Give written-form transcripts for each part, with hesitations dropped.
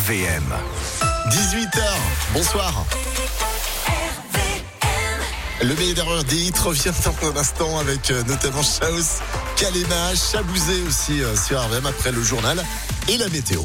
RVM. 18h, bonsoir. Le meilleur des hits revient dans un instant avec notamment Chaos, Kalema, Chabouzé aussi sur RVM après le journal et la météo.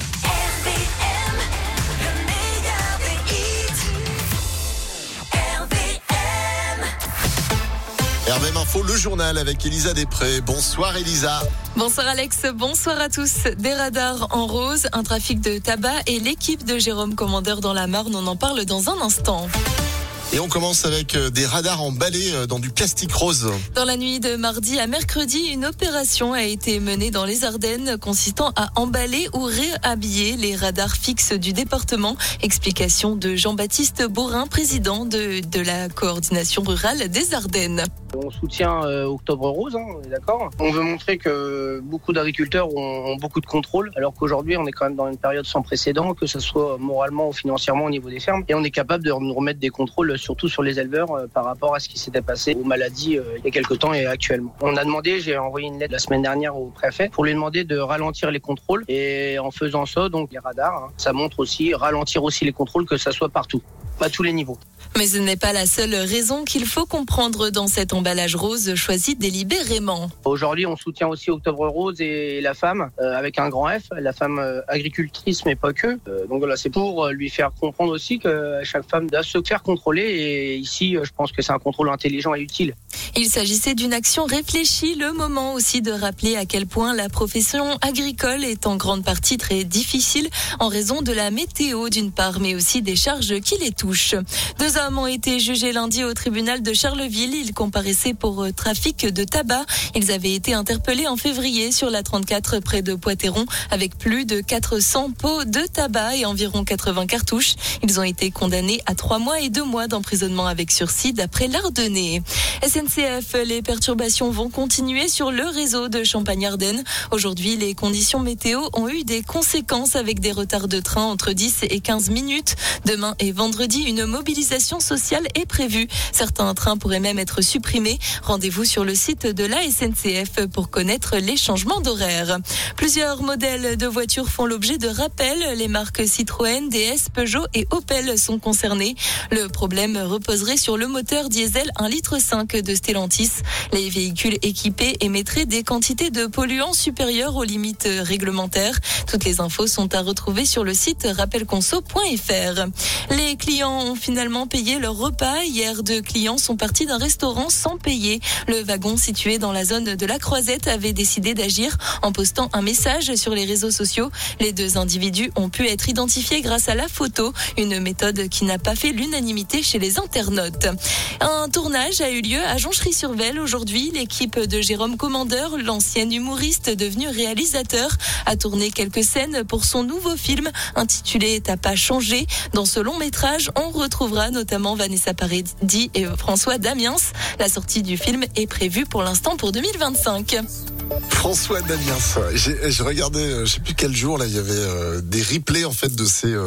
RVM Info, le journal avec Elisa Després. Bonsoir Elisa. Bonsoir Alex, bonsoir à tous. Des radars en rose, un trafic de tabac et l'équipe de Jérôme Commandeur dans la Marne, on en parle dans un instant. Et on commence avec des radars emballés dans du plastique rose. Dans la nuit de mardi à mercredi, une opération a été menée dans les Ardennes consistant à emballer ou réhabiller les radars fixes du département. Explication de Jean-Baptiste Borin, président de la coordination rurale des Ardennes. On soutient Octobre Rose, on est d'accord. On veut montrer que beaucoup d'agriculteurs ont beaucoup de contrôle, alors qu'aujourd'hui on est quand même dans une période sans précédent, que ce soit moralement ou financièrement au niveau des fermes. Et on est capable de nous remettre des contrôles, surtout sur les éleveurs, par rapport à ce qui s'était passé aux maladies il y a quelques temps et actuellement. On a demandé, j'ai envoyé une lettre la semaine dernière au préfet pour lui demander de ralentir les contrôles. Et en faisant ça, donc les radars, ça montre aussi, ralentir aussi les contrôles, que ça soit partout, à tous les niveaux. Mais ce n'est pas la seule raison qu'il faut comprendre dans cet emballage rose choisi délibérément. Aujourd'hui, on soutient aussi Octobre Rose et la femme, avec un grand F, la femme agricultrice, mais pas que. Donc voilà, c'est pour lui faire comprendre aussi que chaque femme doit se faire contrôler. Et ici, je pense que c'est un contrôle intelligent et utile. Il s'agissait d'une action réfléchie, le moment aussi de rappeler à quel point la profession agricole est en grande partie très difficile en raison de la météo d'une part, mais aussi des charges qui les touchent. Deux hommes ont été jugés lundi au tribunal de Charleville. Ils comparaissaient pour trafic de tabac. Ils avaient été interpellés en février sur la 34 près de Poitéron avec plus de 400 pots de tabac et environ 80 cartouches. Ils ont été condamnés à 3 mois et 2 mois d'emprisonnement avec sursis d'après l'Ardennais. SNCF, les perturbations vont continuer sur le réseau de Champagne-Ardenne. Aujourd'hui, les conditions météo ont eu des conséquences avec des retards de train entre 10 et 15 minutes. Demain et vendredi, une mobilisation sociale est prévue. Certains trains pourraient même être supprimés. Rendez-vous sur le site de la SNCF pour connaître les changements d'horaire. Plusieurs modèles de voitures font l'objet de rappels. Les marques Citroën, DS, Peugeot et Opel sont concernées. Le problème reposerait sur le moteur diesel 1,5 litre de Stellantis. Les véhicules équipés émettraient des quantités de polluants supérieures aux limites réglementaires. Toutes les infos sont à retrouver sur le site rappelconso.fr. Les clients ont finalement payé leur repas. Hier, 2 clients sont partis d'un restaurant sans payer. Le wagon situé dans la zone de la Croisette avait décidé d'agir en postant un message sur les réseaux sociaux. Les 2 individus ont pu être identifiés grâce à la photo, une méthode qui n'a pas fait l'unanimité chez les internautes. Un tournage a eu lieu à Jonchery-sur-Vesle aujourd'hui. L'équipe de Jérôme Commandeur, l'ancien humoriste devenu réalisateur, a tourné quelques scènes pour son nouveau film intitulé T'as pas changé. Dans ce long métrage, on retrouvera notamment Vanessa Paradis et François Damiens. La sortie du film est prévue pour l'instant pour 2025. François Damiens, je regardais, je sais plus quel jour là, il y avait des replays en fait de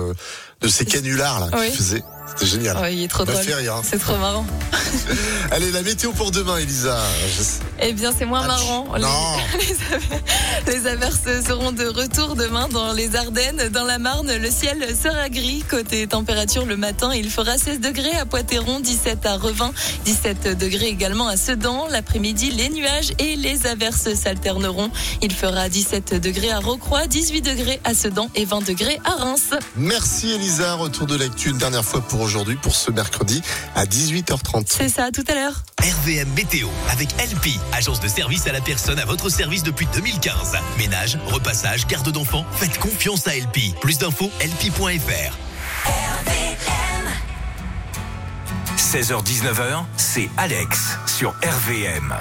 ces canulars là oui. qu'il faisait. C'était génial. Oh, il est trop drôle. C'est trop marrant. Allez, la météo pour demain, Elisa. Eh bien, c'est moins marrant. Non. Les averses seront de retour demain dans les Ardennes. Dans la Marne, le ciel sera gris. Côté température, le matin, il fera 16 degrés à Poitéron, 17 à Revin, 17 degrés également à Sedan. L'après-midi, les nuages et les averses s'alterneront. Il fera 17 degrés à Rocroi, 18 degrés à Sedan et 20 degrés à Reims. Merci Elisa. Retour de l'actu une dernière fois pour aujourd'hui, pour ce mercredi à 18h30. C'est ça, tout à l'heure. RVM Météo avec LP, agence de service à la personne à votre service depuis 2015. Ménage, repassage, garde d'enfants, faites confiance à LP. Plus d'infos, lp.fr. 16h-19h, c'est Alex sur RVM.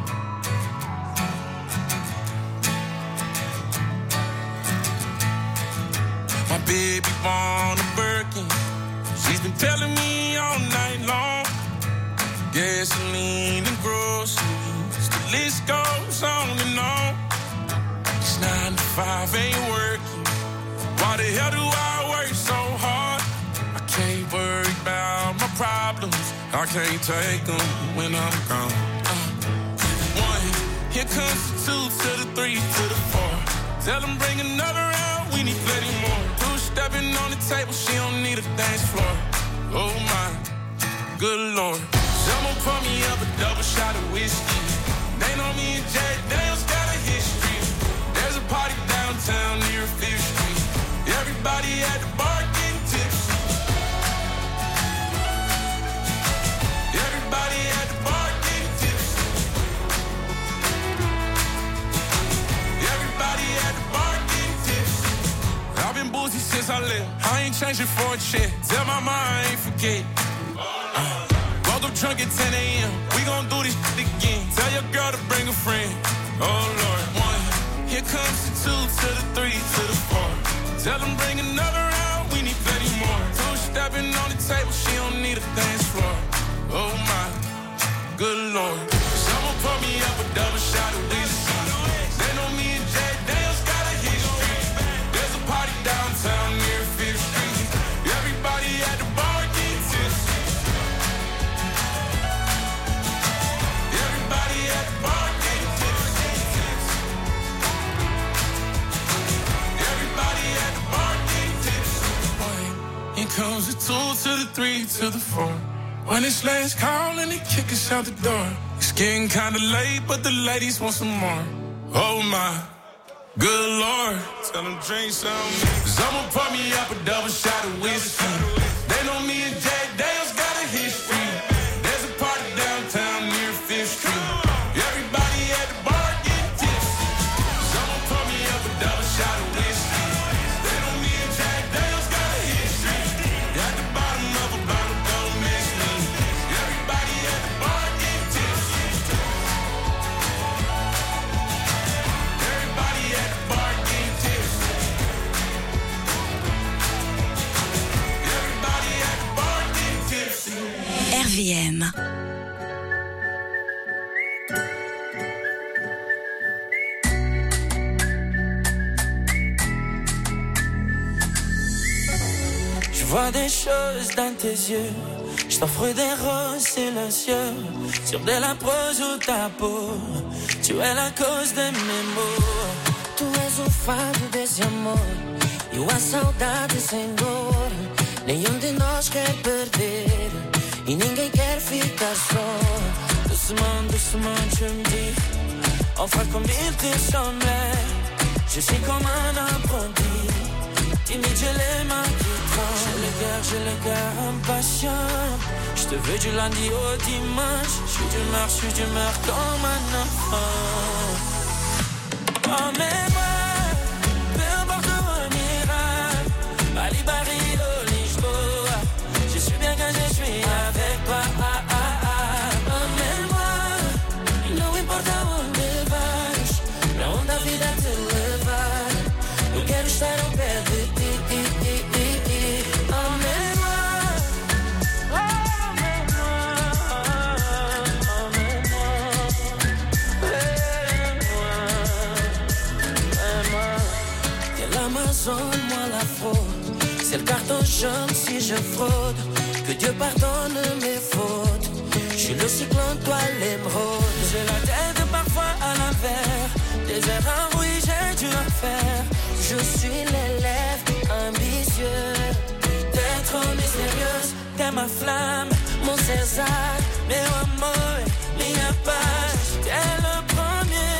My baby born a Birkin. She's been telling me all night long. Gasoline and groceries, the list goes on and on. It's 9 to 5, ain't working. Why the hell do I work so hard? I can't worry about my problems. I can't take them when I'm gone. 1, here comes the 2 to the 3 to the 4. Tell them bring another round, we need plenty more. 2 Two-stepping on the table, she don't need a dance floor. Oh my, good Lord. Someone pour me up a double shot of whiskey. They know me and Jack Daniels got a history. There's a party downtown near 5th Street. Everybody at the bar getting tipsy. Everybody at the bar getting tipsy. Everybody at the bar getting tipsy. I've been boozy since I left. I ain't changing for a check. Tell my mom I ain't forget. Woke up drunk at 10 a.m. We gon' do this shit again. Tell your girl to bring a friend. Oh Lord, 1. Here comes the 2 to the 3 to the 4. Tell them bring another round. We need plenty more. Two-stepping on the table. She don't need a dance floor. Oh my, good Lord. Someone pour me up a double shot of whiskey. They know me and Jack Daniels got a history. There's a party downtown near 5th Street. Everybody at the bar getting tipsy. Everybody at the bar getting tipsy. Everybody at the bar getting tipsy. Here comes the 2 to the 3 to the 4. When it's last call and they kick us out the door. It's getting kinda late, but the ladies want some more. Oh my, good Lord. Tell them drink some. Someone pour me up a double shot of whiskey. They know me and Jack Daniels got a history. There's a party downtown near 5th Street. Everybody at the bar getting tipsy. Someone pour me up a double shot of whiskey. They know me and Jack Daniels got a history. At the bottom of a bottle, don't miss me. Everybody at the bar getting tipsy. Everybody at the bar getting tipsy. Everybody at the bar getting tipsy. RVM. Je vois des choses dans tes yeux. Je t'offre des roses silencieux sur de la prose ou ta peau. Tu es la cause de mes maux. Tu és o fado desse amor e a saudade sem dor. Nenhum de nós quer perder e ninguém quer ficar só. Doucement, doucement, tu me dis enfin comme il te semblait. Je suis comme un apprenti. Timide, j'ai les mains qui tremblent. J'ai le cœur impatient. Je te veux du lundi au dimanche. Je suis d'humeur comme un enfant. Emmène-moi, peu importe où on ira. Bali, Barilo, Lisboa. Je suis bien quand je suis avec toi. Emmène-moi, não importa onde vais, pra onde a vida te levar. Eu quero estar ao pé de ti. Moi la fraude, c'est le carton jaune si je fraude. Que Dieu pardonne mes fautes. Je suis le cyclone, toi l'émeraude. J'ai la tête parfois à l'envers. Des erreurs, oui j'ai dû en faire. Je suis l'élève ambitieux. T'es trop mystérieuse, t'es ma flamme, mon César, meu amor, minha paz. T'es le premier.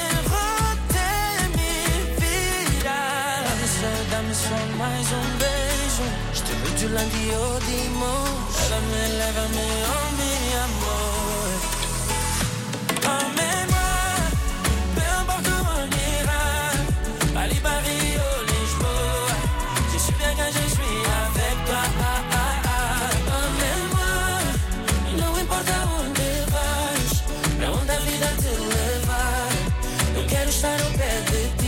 Dá-me só mais beijo. Je te veux du lundi au dimanche. Lève-me, oh mi amor. Emmène-moi, peu importe où on ira. Bali, Barrio, Lisboa. Je suis bien quand je suis avec toi. Emmène-moi, não importa onde vais, pra onde a vida te levar. Eu quero estar ao pé de ti.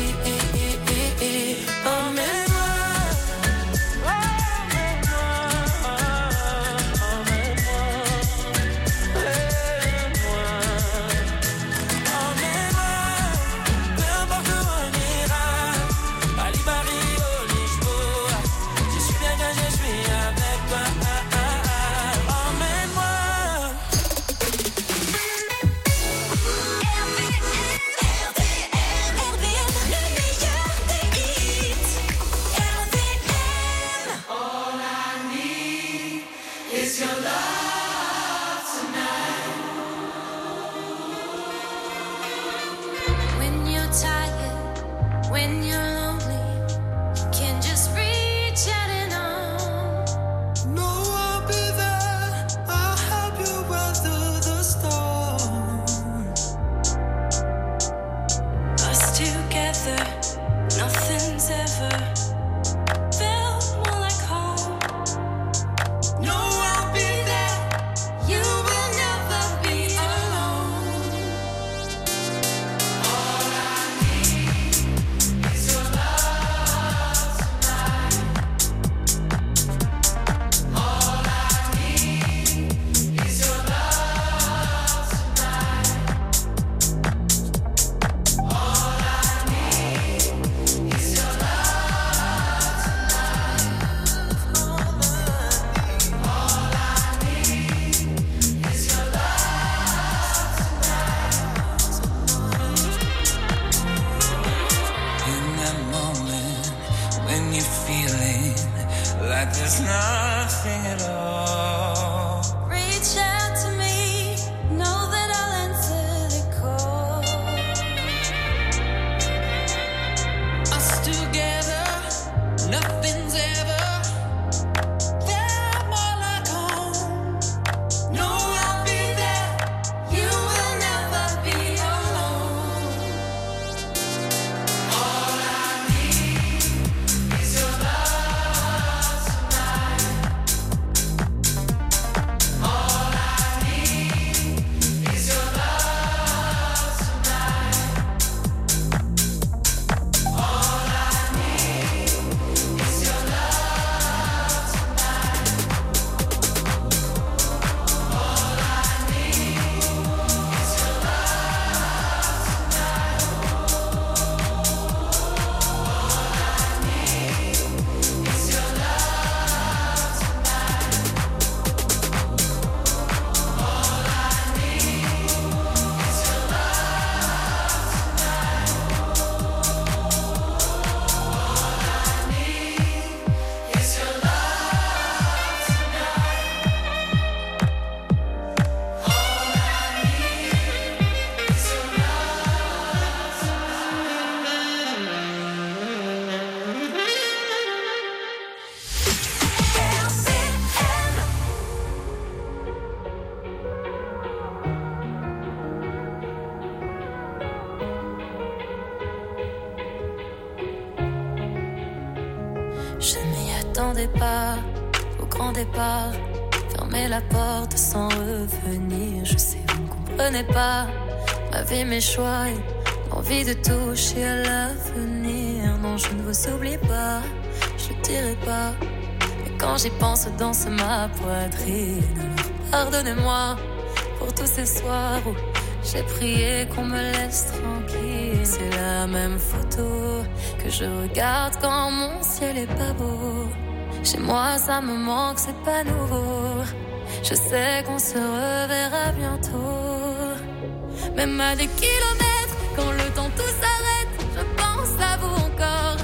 n'attendais pas au grand départ. Fermez la porte sans revenir. Je sais, vous ne comprenez pas ma vie, mes choix et l'envie de toucher à l'avenir. Non, je ne vous oublie pas, je ne dirai pas. Mais quand j'y pense, danse ma poitrine. Alors pardonnez-moi pour tous ces soirs où j'ai prié qu'on me laisse tranquille. C'est la même photo que je regarde quand mon ciel est pas beau. Chez moi ça me manque, c'est pas nouveau. Je sais qu'on se reverra bientôt. Même à des kilomètres, quand le temps tout s'arrête, je pense à vous encore.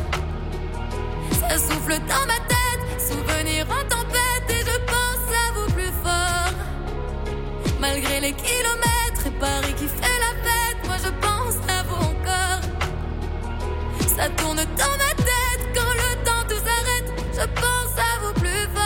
Ça souffle dans ma tête, souvenir en tempête, et je pense à vous plus fort. Malgré les kilomètres et Paris qui fait la fête, moi je pense à vous encore. Ça tourne dans ma tête, quand le temps tout s'arrête, je pense à vous plus fort.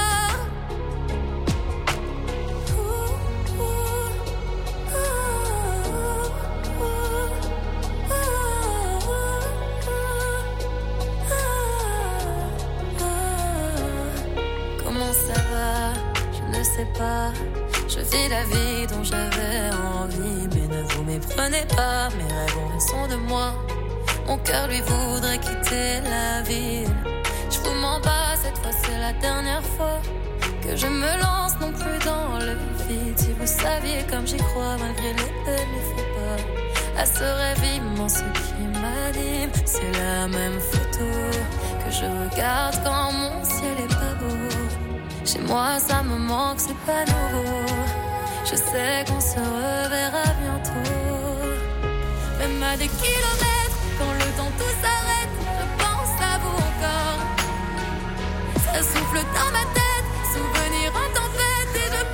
Comment ça va? Je ne sais pas. Je vis la vie dont j'avais envie, mais ne vous méprenez pas, mes rêves ont raison de moi. Mon cœur lui voudrait quitter la ville. Je vous mens pas, cette fois c'est la dernière fois que je me lance non plus dans le vide. Si vous saviez comme j'y crois, malgré les peines, les faux pas, à ce rêve immense qui m'anime. C'est la même photo que je regarde quand mon ciel est pas beau. Chez moi ça me manque, c'est pas nouveau. Je sais qu'on se reverra bientôt. Même à des kilomètres, quand le temps tout s'arrête, je pense à vous encore. Ça souffle dans ma tête, souvenir en tempête, et je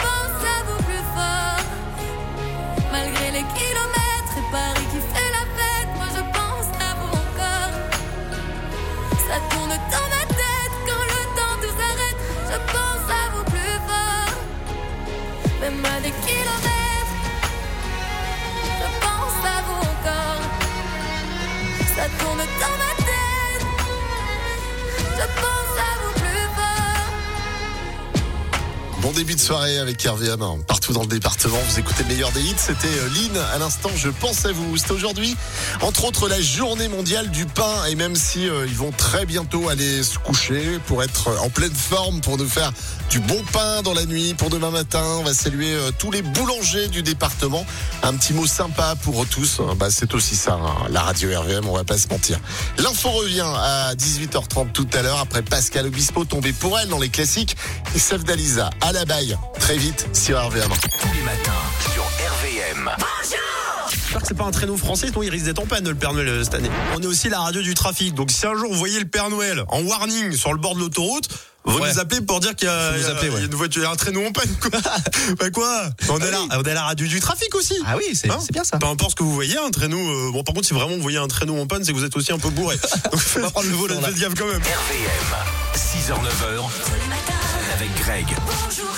Bon début de soirée avec RVM, partout dans le département. Vous écoutez le meilleur des hits. C'était Lynn à l'instant, je pense à vous. C'était aujourd'hui, entre autres, la journée mondiale du pain. Et même si ils vont très bientôt aller se coucher pour être en pleine forme, pour nous faire du bon pain dans la nuit, pour demain matin, on va saluer tous les boulangers du département. Un petit mot sympa pour tous. C'est aussi ça, la radio RVM, on va pas se mentir. L'info revient à 18h30 tout à l'heure, après Pascal Obispo tombé pour elle dans les classiques. Et Sef Dalisa à la baille, très vite sur RVM. Tous les matins sur RVM. J'espère que c'est pas un traîneau français, sinon il risque d'être en panne le Père Noël cette année. On est aussi la radio du trafic, donc si un jour vous voyez le Père Noël en warning sur le bord de l'autoroute, vous nous appelez pour dire qu'il y a, une voiture, il y a un traîneau en panne, quoi. Quoi on est la radio du trafic aussi. Ah oui, c'est bien ça. Peu importe ce que vous voyez, un traîneau. Par contre, si vraiment vous voyez un traîneau en panne, c'est que vous êtes aussi un peu bourré. Donc on va prendre le volant de gaffe quand même. RVM, 6h, 9h, avec Greg. Bonjour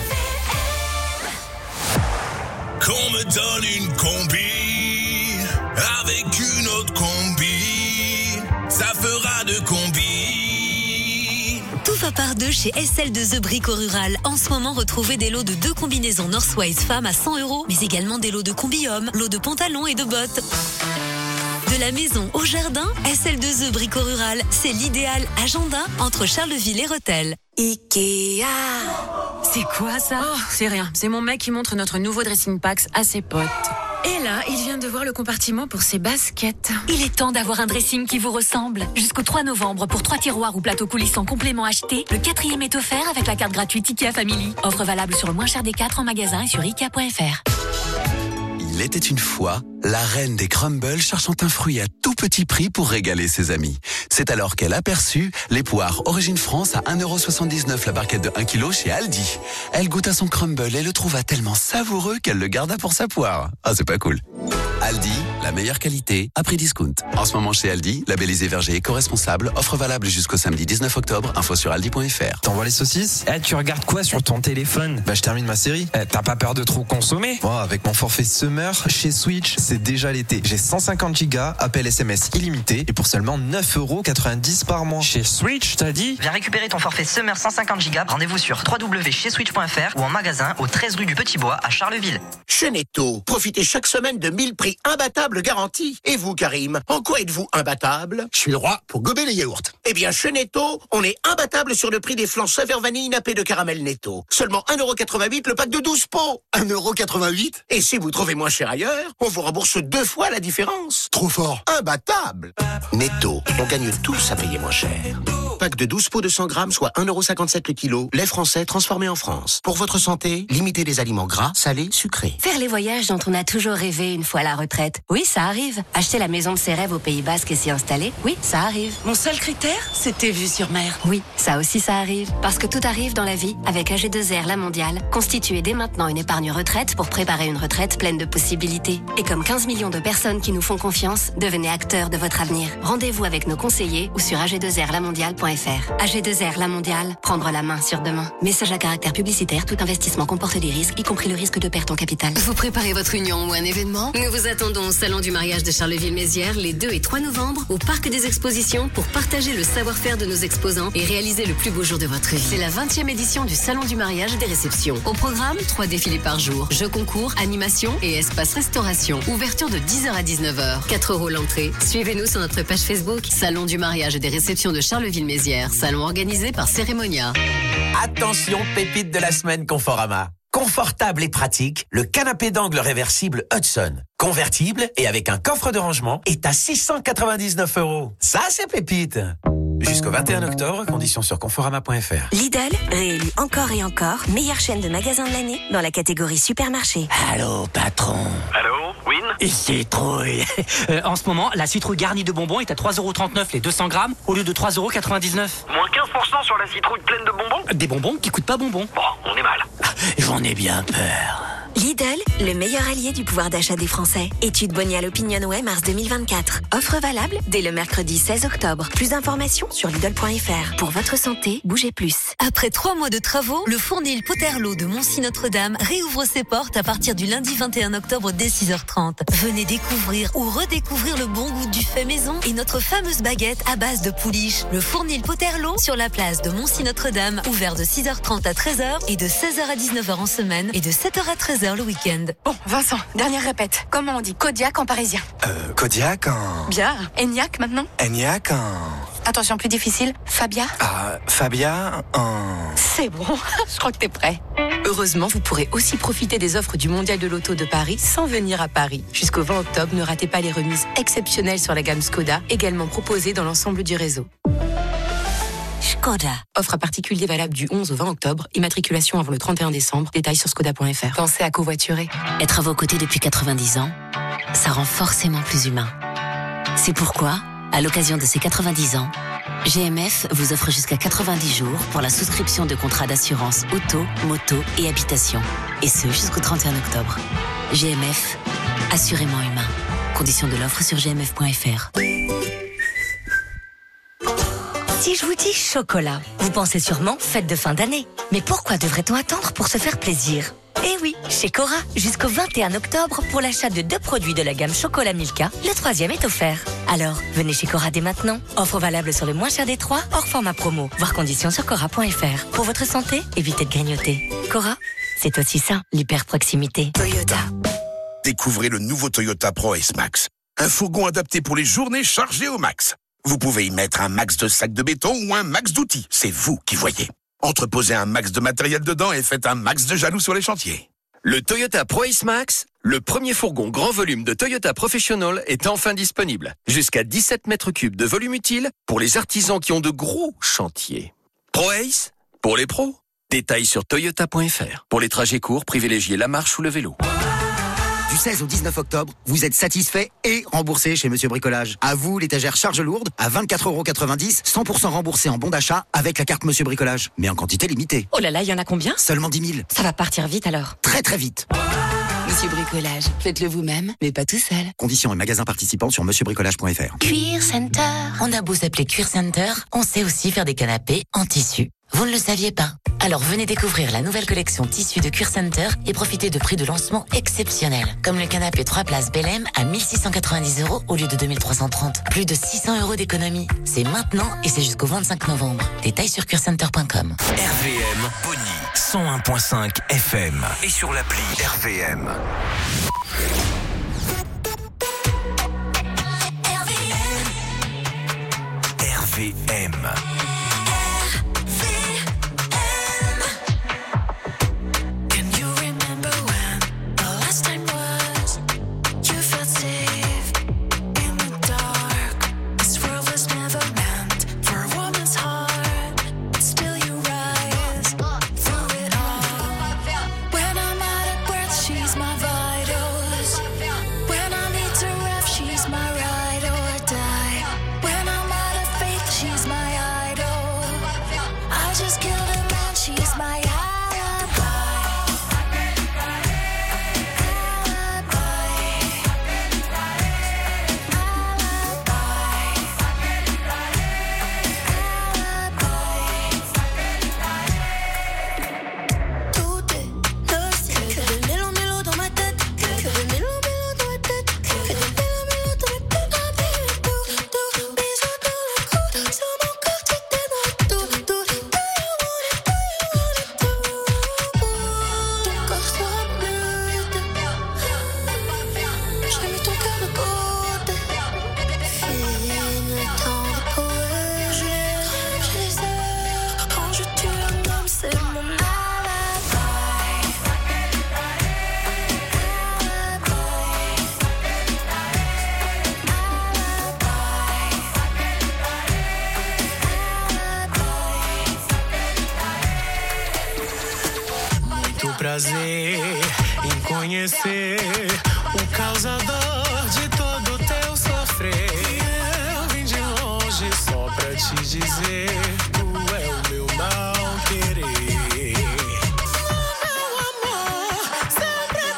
RVM. Qu'on me donne une combi avec une autre combi, ça fera deux combis. Tout va par deux chez SL2E Brico Rural. En ce moment, retrouvez des lots de 2 combinaisons Northwise femmes à 100 €, mais également des lots de combi hommes, lots de pantalons et de bottes. De la maison au jardin, SL2E Brico Rural, c'est l'idéal agenda entre Charleville et Rethel. Ikea. C'est quoi ça? Oh, c'est rien. C'est mon mec qui montre notre nouveau dressing packs à ses potes. Et là, il vient de voir le compartiment pour ses baskets. Il est temps d'avoir un dressing qui vous ressemble. Jusqu'au 3 novembre, pour 3 tiroirs ou plateaux coulissants compléments achetés, le 4e est offert avec la carte gratuite Ikea Family. Offre valable sur le moins cher des 4 en magasin et sur Ikea.fr. Il était une fois la reine des crumbles cherchant un fruit à tout petit prix pour régaler ses amis. C'est alors qu'elle aperçut les poires Origine France à 1,79 € la barquette de 1 kg chez Aldi. Elle goûta son crumble et le trouva tellement savoureux qu'elle le garda pour sa poire. Ah, c'est pas cool. Aldi, la meilleure qualité à prix discount. En ce moment chez Aldi, labellisé verger éco-responsable, offre valable jusqu'au samedi 19 octobre, info sur aldi.fr. T'envoies les saucisses? Tu regardes quoi sur ton téléphone? Je termine ma série. T'as pas peur de trop consommer? Avec mon forfait Summer, chez Switch, c'est déjà l'été. J'ai 150 gigas, appel SMS illimité et pour seulement 9,90 € par mois. Chez Switch, t'as dit? Viens récupérer ton forfait Summer 150 gigas. Rendez-vous sur www.chezswitch.fr ou en magasin au 13 rue du Petit Bois à Charleville. Chez Netto, profitez chaque semaine de 1000 prix imbattables garantis. Et vous, Karim, en quoi êtes-vous imbattable? Je suis le roi pour gober les yaourts. Eh bien, chez Netto, on est imbattable sur le prix des flancs Saveur Vanille nappés de caramel Netto. Seulement 1,88 € le pack de 12 pots. 1,88 €? Et si vous trouvez moins cher ailleurs, on vous rembourse 2 fois la différence. Trop fort. Imbattable. Netto, on gagne tous à payer moins cher. Pack de 12 pots de 100 grammes, soit 1,57 € le kilo. Lait français transformé en France. Pour votre santé, limitez les aliments gras, salés, sucrés. Faire les voyages dont on a toujours rêvé une fois à la retraite. Oui, ça arrive. Acheter la maison de ses rêves au Pays Basque et s'y installer. Oui, ça arrive. Mon seul critère, c'était vue sur mer. Oui, ça aussi ça arrive. Parce que tout arrive dans la vie avec AG2R La Mondiale. Constituez dès maintenant une épargne retraite pour préparer une retraite pleine de possibilités. Et comme 15 millions de personnes qui nous font confiance, devenez acteurs de votre avenir. Rendez-vous avec nos conseillers ou sur ag2rlamondiale.fr. AG2R La Mondiale, prendre la main sur demain. Message à caractère publicitaire, tout investissement comporte des risques, y compris le risque de perte en capital. Vous préparez votre union ou un événement? Nous vous attendons au Salon du mariage de Charleville-Mézières les 2 et 3 novembre au Parc des Expositions pour partager le savoir-faire de nos exposants et réaliser le plus beau jour de votre vie. C'est la 20e édition du Salon du mariage et des réceptions. Au programme, 3 défilés par jour, jeux concours, animation et espace restauration. Ouverture de 10h à 19h. 4 € l'entrée. Suivez-nous sur notre page Facebook Salon du mariage et des réceptions de Charleville-Mézières. Salon organisé par Cérémonia. Attention, pépite de la semaine Conforama. Confortable et pratique, le canapé d'angle réversible Hudson. Convertible et avec un coffre de rangement est à 699 €. Ça, c'est pépite. Jusqu'au 21 octobre, conditions sur conforama.fr. Lidl, réélu encore et encore, meilleure chaîne de magasins de l'année dans la catégorie supermarché. Allô, patron. Allô, Win? Citrouille. En ce moment, la citrouille garnie de bonbons est à 3,39 € les 200 grammes au lieu de 3,99 €. Moins 15% sur la citrouille pleine de bonbons? Des bonbons qui coûtent pas bonbons. Bon, on est mal. J'en ai bien peur. Lidl, le meilleur allié du pouvoir d'achat des Français. Étude Bonial Opinionway mars 2024. Offre valable dès le mercredi 16 octobre. Plus d'informations sur Lidl.fr. Pour votre santé, bougez plus. Après 3 mois de travaux, le Fournil Poterloo de Moncy-Notre-Dame réouvre ses portes à partir du lundi 21 octobre dès 6h30. Venez découvrir ou redécouvrir le bon goût du fait maison et notre fameuse baguette à base de pouliche. Le Fournil Poterloo sur la place de Moncy-Notre-Dame, ouvert de 6h30 à 13h et de 16h à 19h en semaine et de 7h à 13h le week-end. Bon, Vincent, dernière répète. Comment on dit Kodiak en parisien? Kodiak en... Bien. Enyaq maintenant? Enyaq en... Attention, plus difficile. Fabia? Fabia en... C'est bon, je crois que t'es prêt. Heureusement, vous pourrez aussi profiter des offres du Mondial de l'Auto de Paris sans venir à Paris. Jusqu'au 20 octobre, ne ratez pas les remises exceptionnelles sur la gamme Skoda, également proposées dans l'ensemble du réseau. Skoda. Offre à particulier valable du 11 au 20 octobre. Immatriculation avant le 31 décembre. Détails sur skoda.fr. Pensez à covoiturer. Être à vos côtés depuis 90 ans, ça rend forcément plus humain. C'est pourquoi, à l'occasion de ces 90 ans, GMF vous offre jusqu'à 90 jours pour la souscription de contrats d'assurance auto, moto et habitation. Et ce, jusqu'au 31 octobre. GMF, assurément humain. Conditions de l'offre sur gmf.fr. Si je vous dis chocolat, vous pensez sûrement fête de fin d'année. Mais pourquoi devrait-on attendre pour se faire plaisir? Eh oui, chez Cora, jusqu'au 21 octobre, pour l'achat de 2 produits de la gamme Chocolat Milka, le 3e est offert. Alors, venez chez Cora dès maintenant. Offre valable sur le moins cher des 3, hors format promo. Voir conditions sur Cora.fr. Pour votre santé, évitez de grignoter. Cora, c'est aussi ça, l'hyper-proximité. Toyota. Découvrez le nouveau Toyota Pro-Ace Max. Un fourgon adapté pour les journées chargées au max. Vous pouvez y mettre un max de sacs de béton ou un max d'outils. C'est vous qui voyez. Entreposez un max de matériel dedans et faites un max de jaloux sur les chantiers. Le Toyota Pro-Ace Max, le premier fourgon grand volume de Toyota Professional, est enfin disponible. Jusqu'à 17 mètres cubes de volume utile pour les artisans qui ont de gros chantiers. Pro-Ace, pour les pros. Détails sur toyota.fr. Pour les trajets courts, privilégiez la marche ou le vélo. Du 16 au 19 octobre, vous êtes satisfait et remboursé chez Monsieur Bricolage. À vous, l'étagère charge lourde, à 24,90 €, 100% remboursé en bon d'achat avec la carte Monsieur Bricolage. Mais en quantité limitée. Oh là là, il y en a combien? Seulement 10 000. Ça va partir vite alors. Très très vite. Monsieur Bricolage, faites-le vous-même, mais pas tout seul. Conditions et magasins participants sur monsieurbricolage.fr. Cuir Center. On a beau s'appeler Cuir Center, on sait aussi faire des canapés en tissu. Vous ne le saviez pas? Alors venez découvrir la nouvelle collection tissu de Cuir Center et profitez de prix de lancement exceptionnels. Comme le canapé 3 places Belém à 1 690 € au lieu de 2 330. Plus de 600 € d'économie. C'est maintenant et c'est jusqu'au 25 novembre. Détails sur cuircenter.com. RVM Pony 101.5 FM et sur l'appli RVM. RVM. Prazer em conhecer o causador de todo teu sofrer. Eu vim de longe só pra te dizer, tu é o meu mal querer. Meu amor, sempre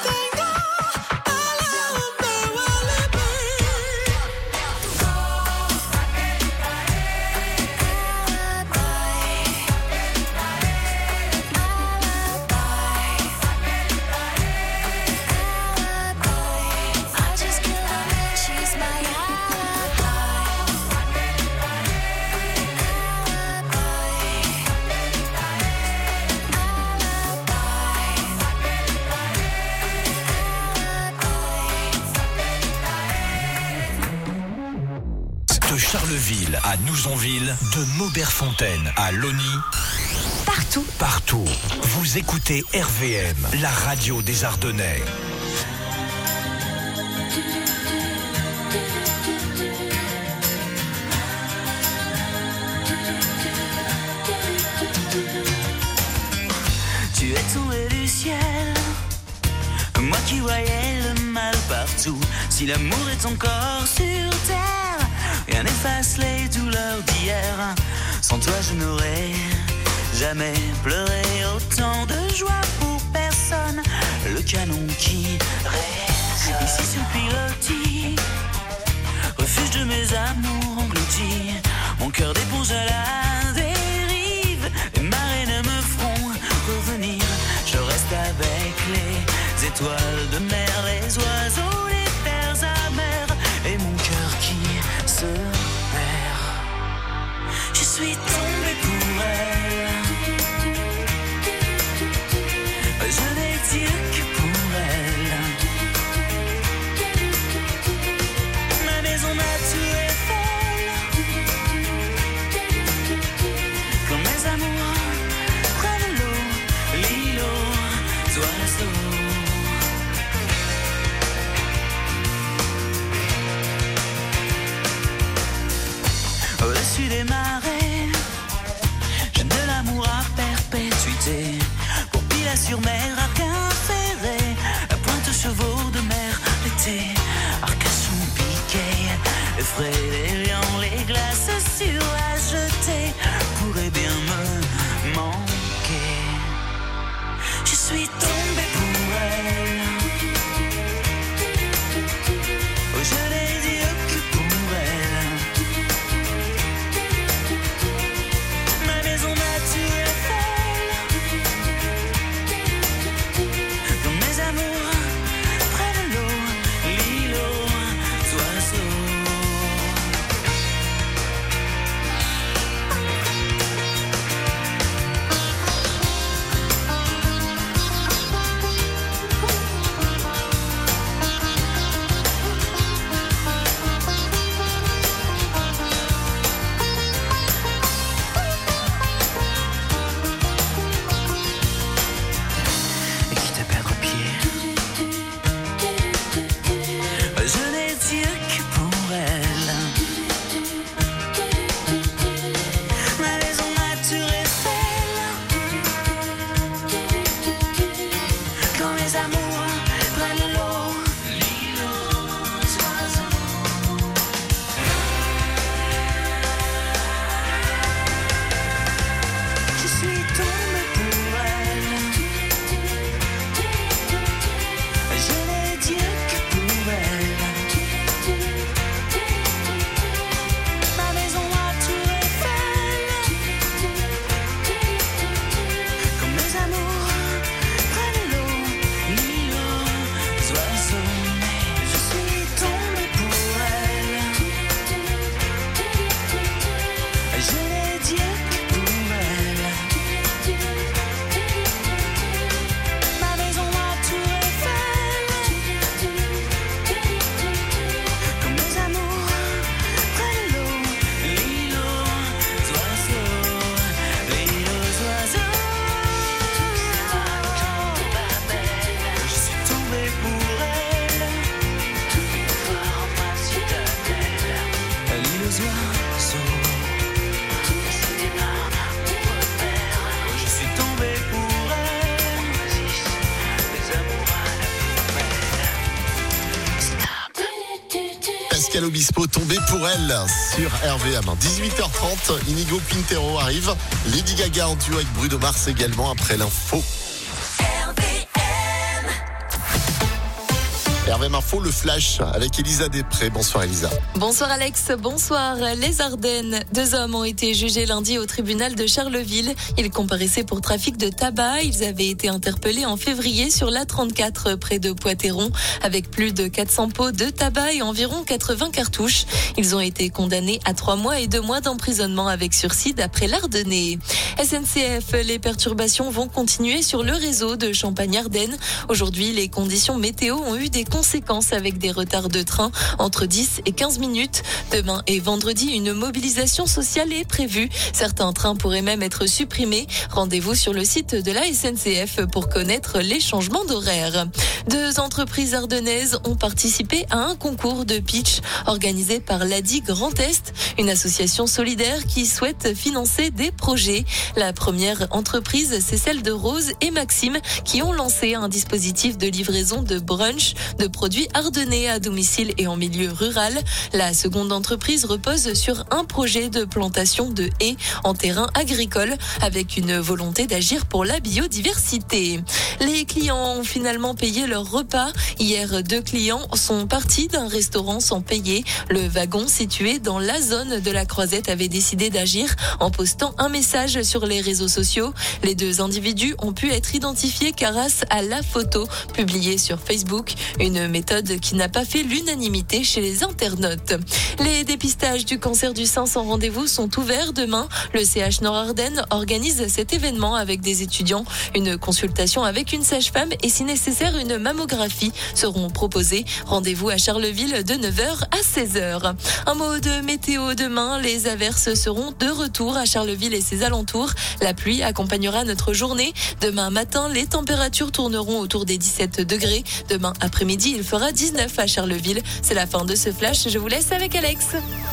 Charleville à Nouzonville, de Mauberfontaine à Logny. Partout. Vous écoutez RVM, la radio des Ardennais. Tu es tombé du ciel, moi qui voyais le mal partout. Si l'amour est encore sur terre, rien n'efface les douleurs d'hier. Sans toi je n'aurais jamais pleuré, autant de joie pour personne. Le canon qui résonne ici sur pilotis, refuge de mes amours engloutis. Mon cœur d'éponge à la dérive, les marées ne me feront revenir. Je reste avec les étoiles de mer, les oiseaux, les terres amères, et mon cœur qui se perd. Je suis tombée pour elle, je n'ai Dieu que pour elle. Ma maison, ma tour Eiffel, quand mes amours prennent l'eau, l'îlot, oiseaux. Au-dessus des marées, jeune de l'amour à perpétuité. Pour Pilat-sur-Mer, Arc-en-Ferré, la pointe aux chevaux de mer, l'été. Arcachon piqué, les frais, les lions, les glaces sur la jetée pourraient bien me manquer. Je suis tombée pour elle, oh, je n'ai Dieu que pour elle. Ma maison, ma tour Eiffel, quand mes amours prennent l'eau, l'îlot, oiseaux. Et quitte à perdre pied, je n'ai Dieu que pour elle. Ma maison, ma tour Eiffel, quand mes amours prennent l'eau, l'îlot, oiseaux. Je suis tombée pour elle, je n'ai Dieu que pour elle. Ma maison, ma tour Eiffel, quand mes amours prennent l'eau, l'îlot, oiseaux. Je suis tombée pour elle, je n'ai Dieu que pour elle. Ma maison, ma tour Eiffel, quand mes amours prennent l'eau, l'îlot, oiseaux, l'îlot, oiseaux. Je suis tombée pour elle, voir ma citadelle, l'île aux oiseaux. Je suis tombée pour elle, les amours à la Pascal Obispo tombé pour elle sur RVM. 18h30, Inigo Quintero arrive. Lady Gaga en duo avec Bruno Mars également après l'info. RVM Info, le flash avec Elisa Després. Bonsoir Elisa. Bonsoir Alex, bonsoir. Les Ardennes. 2 hommes ont été jugés lundi au tribunal de Charleville. Ils comparaissaient pour trafic de tabac. Ils avaient été interpellés en février sur l'A34 près de Poitéron avec plus de 400 pots de tabac et environ 80 cartouches. Ils ont été condamnés à 3 mois et 2 mois d'emprisonnement avec sursis d'après l'Ardennais. SNCF, les perturbations vont continuer sur le réseau de Champagne-Ardenne. Aujourd'hui, les conditions météo ont eu des conséquences avec des retards de train entre 10 et 15 minutes. Demain et vendredi, une mobilisation sociale est prévue. Certains trains pourraient même être supprimés. Rendez-vous sur le site de la SNCF pour connaître les changements d'horaire. 2 entreprises ardennaises ont participé à un concours de pitch organisé par l'ADI Grand Est, une association solidaire qui souhaite financer des projets. La première entreprise, c'est celle de Rose et Maxime qui ont lancé un dispositif de livraison de brunch de produits ardennais à domicile et en milieu rural. La seconde entreprise repose sur un projet de plantation de haies en terrain agricole avec une volonté d'agir pour la biodiversité. Les clients ont finalement payé leur repas. Hier, 2 clients sont partis d'un restaurant sans payer. Le wagon situé dans la zone de la Croisette avait décidé d'agir en postant un message sur les réseaux sociaux. Les 2 individus ont pu être identifiés grâce à la photo publiée sur Facebook. Une méthode qui n'a pas fait l'unanimité chez les internautes. Les dépistages du cancer du sein sans rendez-vous sont ouverts demain. Le CH Nord-Ardenne organise cet événement avec des étudiants. Une consultation avec une sage-femme et si nécessaire une mammographie seront proposées. Rendez-vous à Charleville de 9h à 16h. Un mot de météo demain. Les averses seront de retour à Charleville et ses alentours. La pluie accompagnera notre journée. Demain matin, les températures tourneront autour des 17 degrés. Demain après-midi, il fera 19 à Charleville. C'est la fin de ce flash. Je vous laisse avec Alex.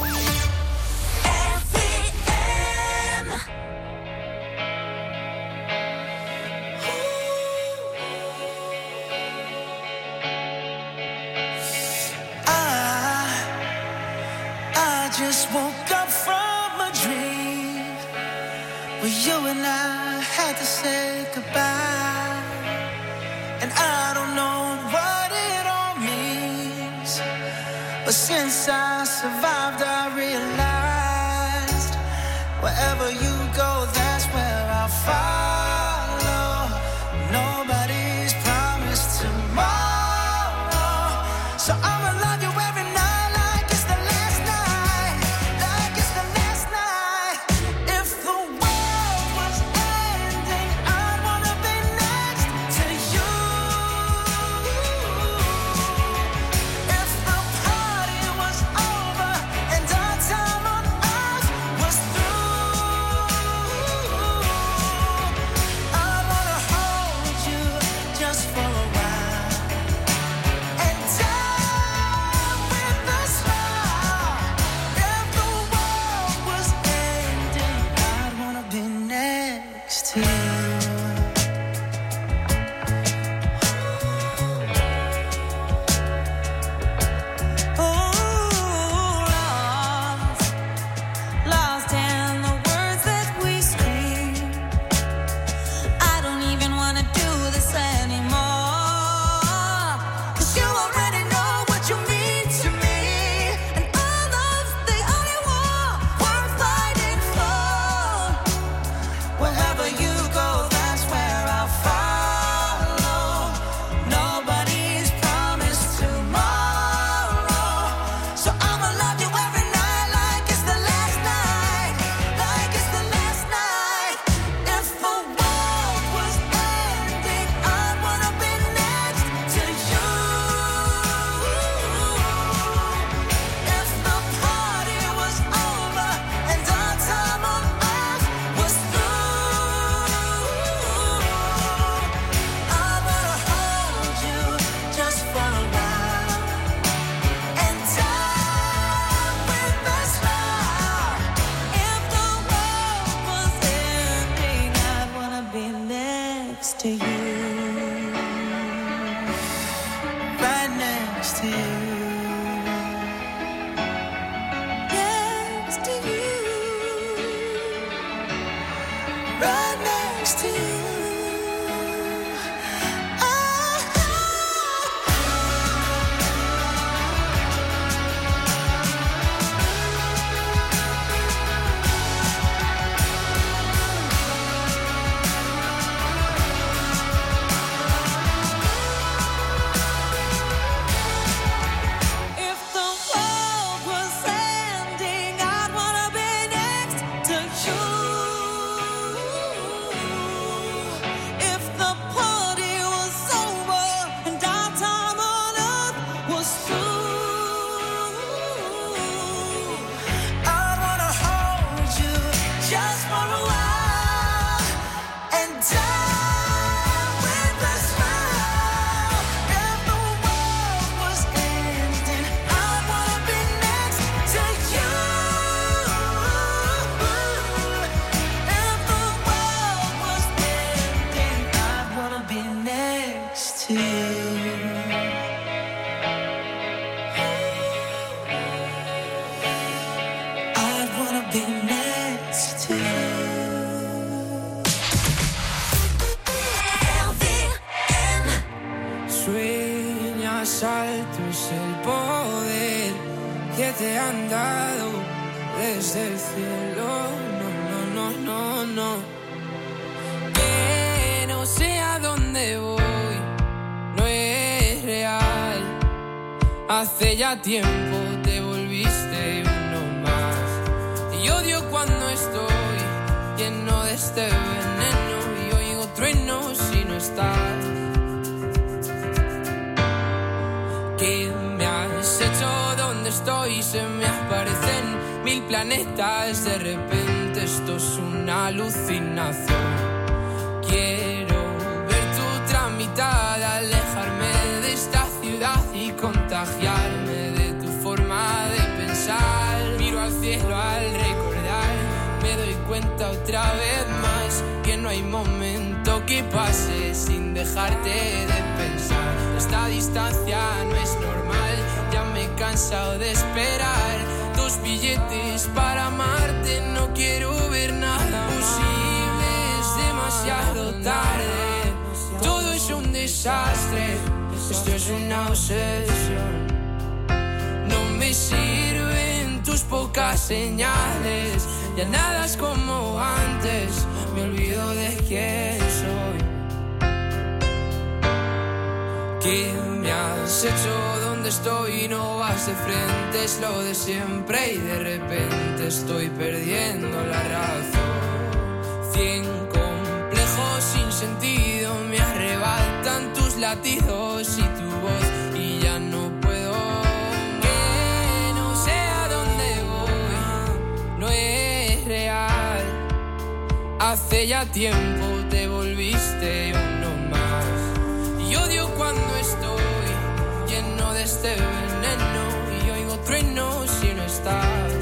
Just woke up from a dream where you and I had to say goodbye, and I don't know what it all means, but since I survived I realized wherever you go, that's where I'll follow. Nobody's promised tomorrow, so I'ma love you every night. to you. I'd wanna be next to you. Sueñas alto es el poder que te han dado desde el cielo. No. Que no sé a dónde voy, no es real. Hace ya tiempo te volviste uno más. Y odio cuando estoy lleno de este veneno y oigo truenos si no estás. ¿Qué me has hecho? ¿Dónde estoy? Se me aparecen 1000 planetas. De repente esto es una alucinación. Quiero ver tu tramitada, alejarme de esta ciudad y contagiarme de tu forma de pensar. Miro al cielo al recordar, me doy cuenta otra vez más que no hay momento que pase sin dejarte de pensar. Esta distancia no es normal, ya me he cansado de esperar. 2 billetes para amarte, no quiero ver nada posible, es demasiado tarde. Todo es un desastre, esto es una obsesión. No me sirven tus pocas señales, ya nada es como antes, me olvido de quién soy. ¿Qué me has hecho? ¿Dónde estoy? No vas de frente, es lo de siempre y de repente estoy perdiendo la razón. 100 complejos sin sentido me arrebatan tus latidos y tu voz y ya no puedo. Que no sé a dónde voy, no es real. Hace ya tiempo te volviste uno más. Y odio cuando estoy lleno de este veneno y oigo truenos si no estás.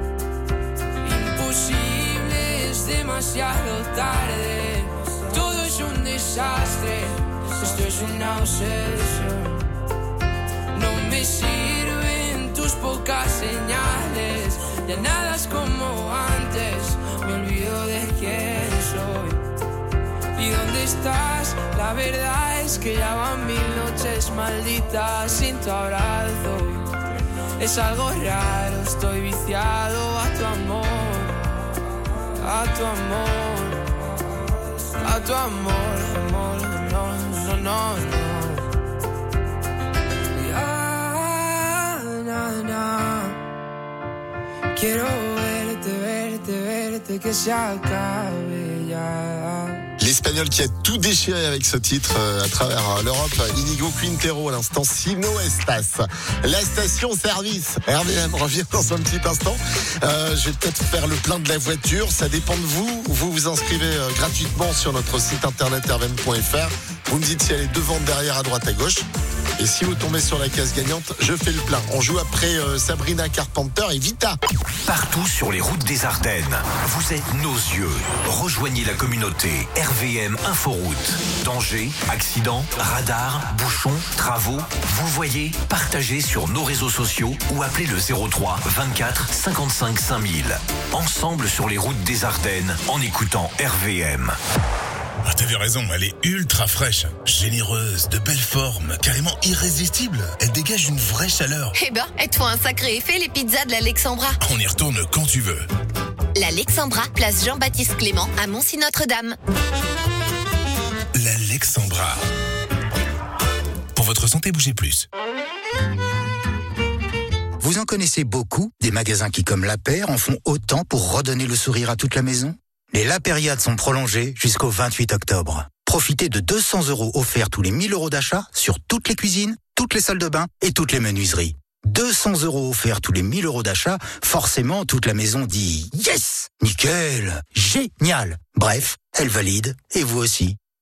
Imposible, es demasiado tarde. Todo es un desastre, esto es una obsesión. No me sirven tus pocas señales, ya nada es como antes, me olvido de quién soy. ¿Y dónde estás? La verdad es que ya van 1000 noches malditas sin tu abrazo. Es algo raro, estoy viciado a tu amor, a tu amor, a tu amor, amor, no. Quiero verte, que se acabe ya. L'Espagnol qui a tout déchiré avec ce titre à travers l'Europe, Inigo Quintero à l'instant, Si no estás. La station service RVM revient dans un petit instant. Je vais peut-être faire le plein de la voiture, ça dépend de vous. Vous vous inscrivez gratuitement sur notre site internet rvm.fr. Vous me dites si elle est devant, derrière, à droite, à gauche. Et si vous tombez sur la case gagnante, je fais le plein. On joue après Sabrina Carpenter et Vita. Partout sur les routes des Ardennes, vous êtes nos yeux. Rejoignez la communauté RVM Inforoute. Danger, accident, radar, bouchons, travaux. Vous voyez, partagez sur nos réseaux sociaux ou appelez le 03 24 55 5000. Ensemble sur les routes des Ardennes en écoutant RVM. Ah, t'avais raison, elle est ultra fraîche, généreuse, de belle forme, carrément irrésistible. Elle dégage une vraie chaleur. Eh ben, elles te font un sacré effet, les pizzas de l'Alexandra. On y retourne quand tu veux. L'Alexandra, place Jean-Baptiste Clément à Moncy-Notre-Dame. L'Alexandra. Pour votre santé, bougez plus. Vous en connaissez beaucoup, des magasins qui, comme La Paire, en font autant pour redonner le sourire à toute la maison? Les La Périades sont prolongées jusqu'au 28 octobre. Profitez de 200 € offerts tous les 1000 € d'achat sur toutes les cuisines, toutes les salles de bain et toutes les menuiseries. 200 € offerts tous les 1000 € d'achat, forcément toute la maison dit « Yes ! Nickel ! Génial !» Bref, elle valide, et vous aussi.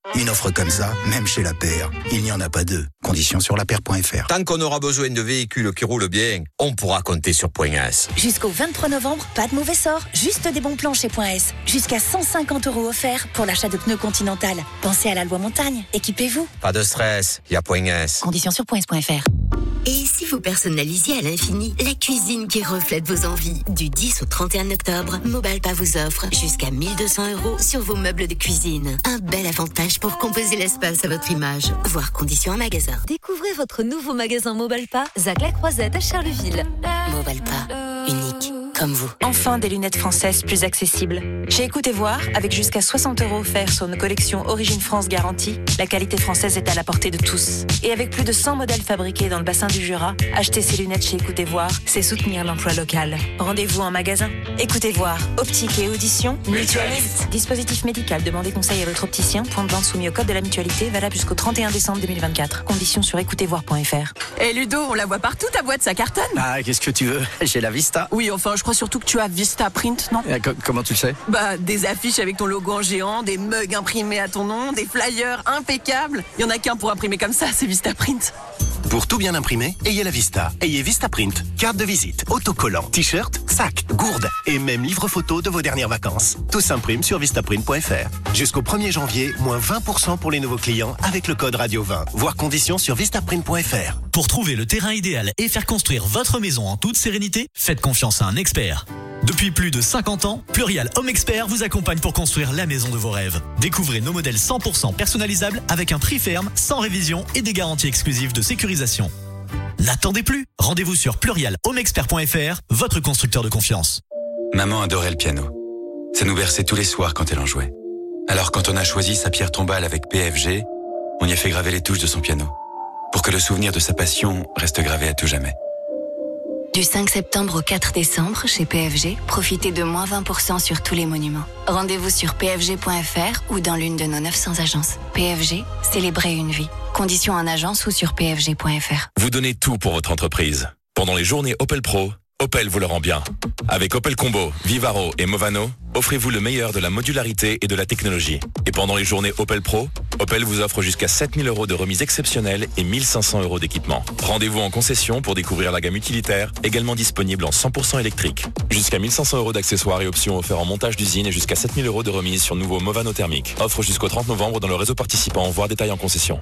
Une offre comme ça, même chez La Paire, il n'y en a pas deux. Conditions sur lapaire.fr. Tant qu'on aura besoin de véhicules qui roulent bien, on pourra compter sur Point S. Jusqu'au 23 novembre, pas de mauvais sort, juste des bons plans chez Point S. Jusqu'à 150 € offerts pour l'achat de pneus Continental. Pensez à la loi montagne, équipez-vous. Pas de stress, il y a Point S. Conditions sur points.fr. Et si vous personnalisiez à l'infini la cuisine qui reflète vos envies? Du 10 au 31 octobre, Mobalpa vous offre jusqu'à 1 200 € sur vos meubles de cuisine. Un bel avantage pour composer l'espace à votre image. Voir conditions en magasin. Découvrez votre nouveau magasin Mobalpa, Zac la Croisette à Charleville. Mobalpa, unique comme vous. Enfin des lunettes françaises plus accessibles. Chez Écoutez Voir, avec jusqu'à 60 € offerts sur nos collections Origine France garantie, la qualité française est à la portée de tous. Et avec plus de 100 modèles fabriqués dans le bassin du Jura, acheter ces lunettes chez Écoutez Voir, c'est soutenir l'emploi local. Rendez-vous en magasin. Écoutez Voir, optique et audition, mutualiste. Dispositif médical, demandez conseil à votre opticien. Point de vente soumis au code de la mutualité, valable jusqu'au 31 décembre 2024. Conditions sur écoutezvoir.fr. Et Ludo, on la voit partout, ta boîte, ça cartonne. Ah, qu'est-ce que tu veux? J'ai la Vista. Oui, enfin, je crois surtout que tu as Vista Print, non? Comment tu le sais? Bah, des affiches avec ton logo en géant, des mugs imprimés à ton nom, des flyers impeccables. Il y en a qu'un pour imprimer comme ça, c'est Vista Print. Pour tout bien imprimer, ayez la Vista. Ayez Vista Print. Carte de visite, autocollant, t-shirt, sac, gourde et même livre photo de vos dernières vacances. Tout s'imprime sur vistaprint.fr. Jusqu'au 1er janvier, moins 20% pour les nouveaux clients avec le code Radio20. Voir conditions sur vistaprint.fr. Pour trouver le terrain idéal et faire construire votre maison en toute sérénité, faites confiance à un expert. Depuis plus de 50 ans, Plurial Home Expert vous accompagne pour construire la maison de vos rêves. Découvrez nos modèles 100% personnalisables avec un prix ferme, sans révision et des garanties exclusives de sécurisation. N'attendez plus. Rendez-vous sur plurialhomexpert.fr, votre constructeur de confiance. Maman adorait le piano. Ça nous berçait tous les soirs quand elle en jouait. Alors quand on a choisi sa pierre tombale avec PFG, on y a fait graver les touches de son piano. Pour que le souvenir de sa passion reste gravé à tout jamais. Du 5 septembre au 4 décembre, chez PFG, profitez de moins 20% sur tous les monuments. Rendez-vous sur pfg.fr ou dans l'une de nos 900 agences. PFG, célébrez une vie. Conditions en agence ou sur pfg.fr. Vous donnez tout pour votre entreprise. Pendant les journées Opel Pro, Opel vous le rend bien. Avec Opel Combo, Vivaro et Movano, offrez-vous le meilleur de la modularité et de la technologie. Et pendant les journées Opel Pro, Opel vous offre jusqu'à 7 000 € de remise exceptionnelle et 1 500 € d'équipement. Rendez-vous en concession pour découvrir la gamme utilitaire, également disponible en 100% électrique. Jusqu'à 1 500 € d'accessoires et options offerts en montage d'usine et jusqu'à 7 000 € de remise sur nouveau Movano thermique. Offre jusqu'au 30 novembre dans le réseau participant, voire détail en concession.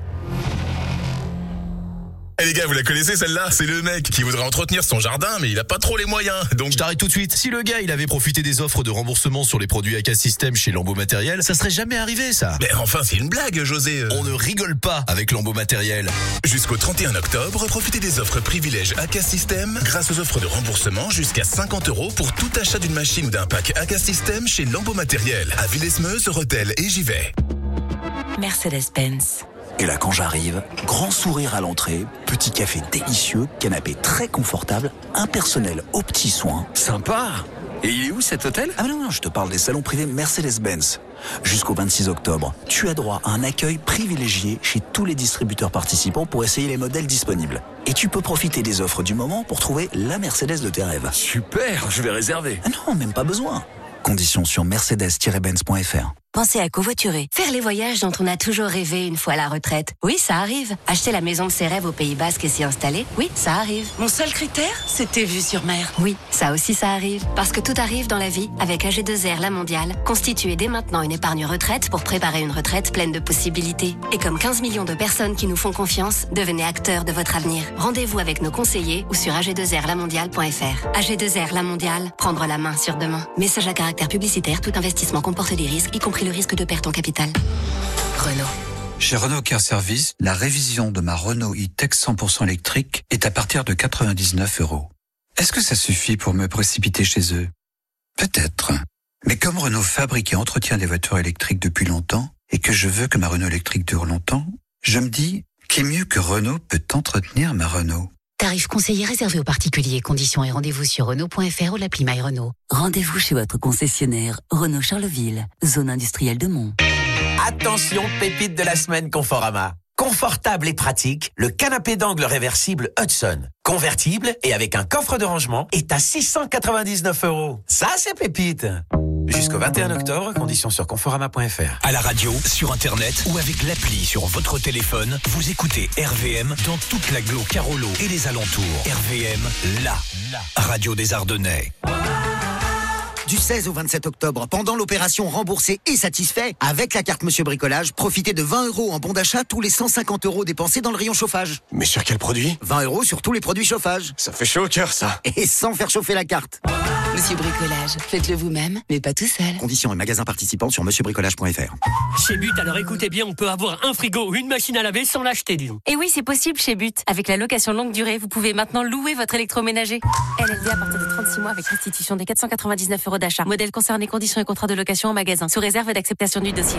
Eh les gars, vous la connaissez celle-là? C'est le mec qui voudrait entretenir son jardin, mais il a pas trop les moyens. Donc je t'arrête tout de suite. Si le gars, il avait profité des offres de remboursement sur les produits AK System chez Lambeau Matériel, ça serait jamais arrivé, ça. Mais enfin, c'est une blague, José. On ne rigole pas avec Lambeau Matériel. Jusqu'au 31 octobre, profitez des offres privilèges AK System grâce aux offres de remboursement jusqu'à 50 € pour tout achat d'une machine ou d'un pack AK System chez Lambeau Matériel à Villesmeuse, Rethel et Givet. Mercedes-Benz. Et là, quand j'arrive, grand sourire à l'entrée, petit café délicieux, canapé très confortable, un personnel aux petits soins. Sympa. Et il est où cet hôtel? Ah non, je te parle des salons privés Mercedes-Benz. Jusqu'au 26 octobre, tu as droit à un accueil privilégié chez tous les distributeurs participants pour essayer les modèles disponibles. Et tu peux profiter des offres du moment pour trouver la Mercedes de tes rêves. Super, je vais réserver. Ah non, même pas besoin. Conditions sur mercedes-benz.fr. Pensez à covoiturer. Faire les voyages dont on a toujours rêvé une fois à la retraite. Oui, ça arrive. Acheter la maison de ses rêves au Pays Basque et s'y installer. Oui, ça arrive. Mon seul critère, c'était vue sur mer. Oui, ça aussi ça arrive. Parce que tout arrive dans la vie. Avec AG2R La Mondiale, constituez dès maintenant une épargne retraite pour préparer une retraite pleine de possibilités. Et comme 15 millions de personnes qui nous font confiance, devenez acteurs de votre avenir. Rendez-vous avec nos conseillers ou sur ag2rlamondiale.fr. AG2R La Mondiale, prendre la main sur demain. Message à caractère publicitaire, tout investissement comporte des risques, y compris le risque de perte en capital. Renault. Chez Renault Car Service, la révision de ma Renault e-Tech 100% électrique est à partir de 99 €. Est-ce que ça suffit pour me précipiter chez eux? Peut-être. Mais comme Renault fabrique et entretient des voitures électriques depuis longtemps, et que je veux que ma Renault électrique dure longtemps, je me dis, qui mieux que Renault peut entretenir ma Renault? Tarif conseiller réservé aux particuliers. Conditions et rendez-vous sur Renault.fr ou l'appli My Renault. Rendez-vous chez votre concessionnaire Renault Charleville, zone industrielle de Mont. Attention, pépite de la semaine Conforama. Confortable et pratique, le canapé d'angle réversible Hudson. Convertible et avec un coffre de rangement est à 699 €. Ça, c'est pépite. Jusqu'au 21 octobre, conditions sur conforama.fr. À la radio, sur Internet ou avec l'appli sur votre téléphone, vous écoutez RVM dans toute l'agglo Carolo et les alentours. RVM, la radio des Ardennais. Du 16 au 27 octobre, pendant l'opération Remboursé et Satisfait, avec la carte Monsieur Bricolage, profitez de 20 € en bon d'achat tous les 150 € dépensés dans le rayon chauffage. Mais sur quel produit ? 20 € sur tous les produits chauffage. Ça fait chaud au cœur, ça. Et sans faire chauffer la carte. Monsieur Bricolage, faites-le vous-même, mais pas tout seul. Conditions et magasins participants sur monsieurbricolage.fr. Chez But, alors écoutez bien, on peut avoir un frigo ou une machine à laver sans l'acheter, disons. Et oui, c'est possible chez But. Avec la location longue durée, vous pouvez maintenant louer votre électroménager. LLD à partir de 36 mois avec restitution des 499 € d'achat. Modèle concerné, conditions et contrats de location en magasin. Sous réserve d'acceptation du dossier.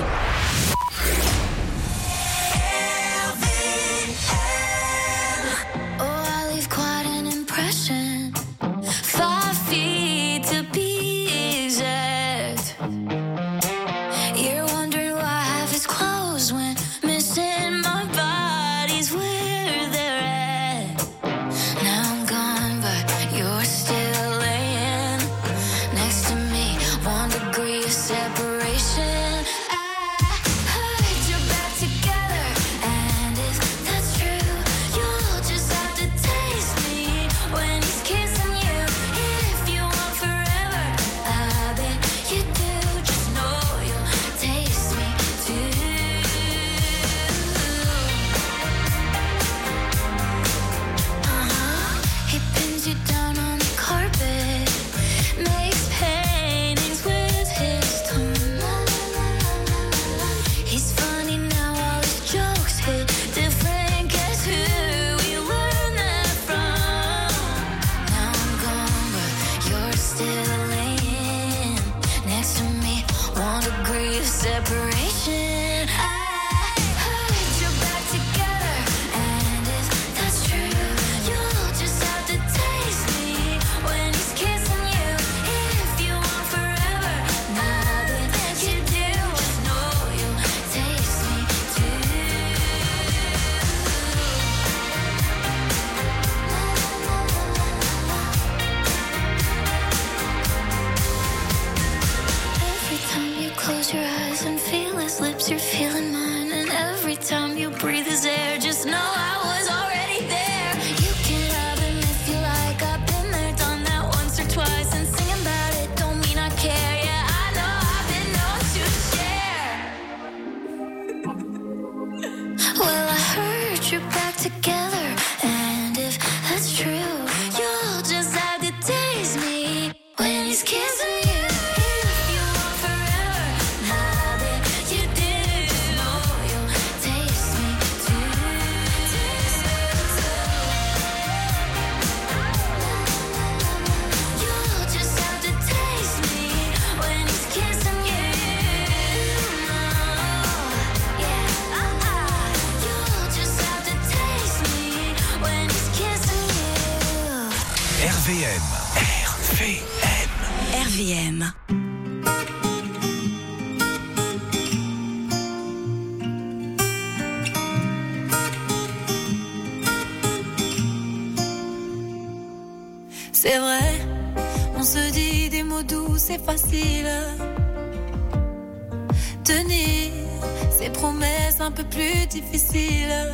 RVM. C'est vrai, on se dit des mots doux, c'est facile. Tenir ces promesses un peu plus difficiles.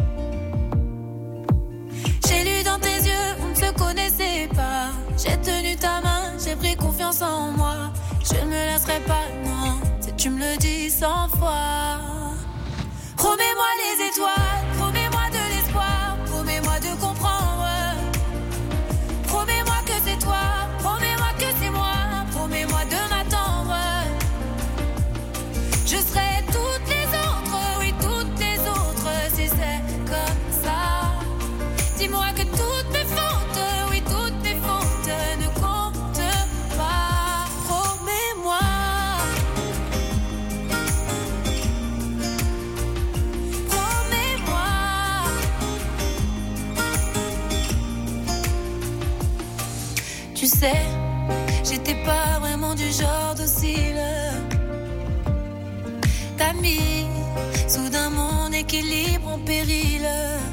J'ai lu dans tes yeux, on ne se connaissait pas. J'ai tenu ta main, j'ai pris confiance en moi. Je ne me laisserai pas, non, si tu me le dis 100 fois. Promets-moi les étoiles, promets-moi de l'espoir, promets-moi de comprendre. Promets-moi que c'est toi, promets-moi que c'est moi, promets-moi de m'attendre. Je serai toutes les autres, oui toutes les autres, si c'est comme ça. Dis-moi que toutes mes fautes, oui toutes mes fautes ne comptent pas. Promets-moi. Promets-moi. Tu sais, j'étais pas vraiment du genre docile. T'as mis soudain mon équilibre équilibre en péril.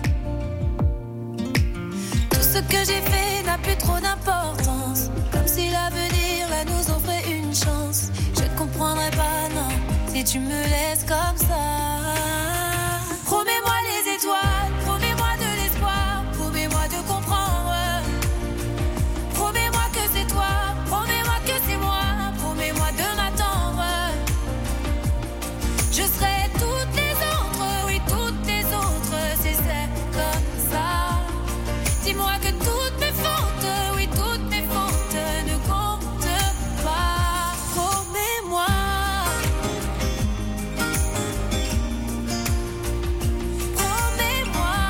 Tout ce que j'ai fait n'a plus trop d'importance. Comme si l'avenir là nous offrait une chance. Je ne comprendrai pas, non, si tu me laisses comme ça. Promets-moi les étoiles, promets-moi de l'espoir, promets-moi de comprendre. Promets-moi que c'est toi, promets-moi que c'est moi, promets-moi de m'attendre. Je serai toutes les autres, oui toutes les autres, si c'est comme ça. Dis-moi que toutes mes fautes, oui toutes mes fautes ne comptent pas. Promets-moi. Promets-moi.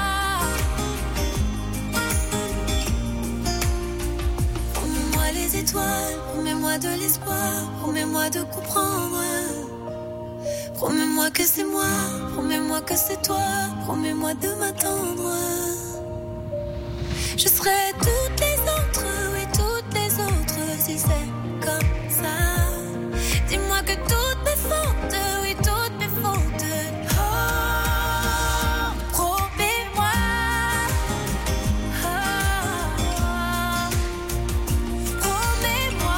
Promets-moi les étoiles, promets-moi de l'espoir, promets-moi de comprendre. Promets-moi que c'est moi, promets-moi que c'est toi, promets-moi de m'attendre. Je serai toutes les autres, oui toutes les autres, si c'est comme ça. Dis-moi que toutes mes fautes, oui toutes mes fautes. Oh, promets-moi. Oh, promets-moi.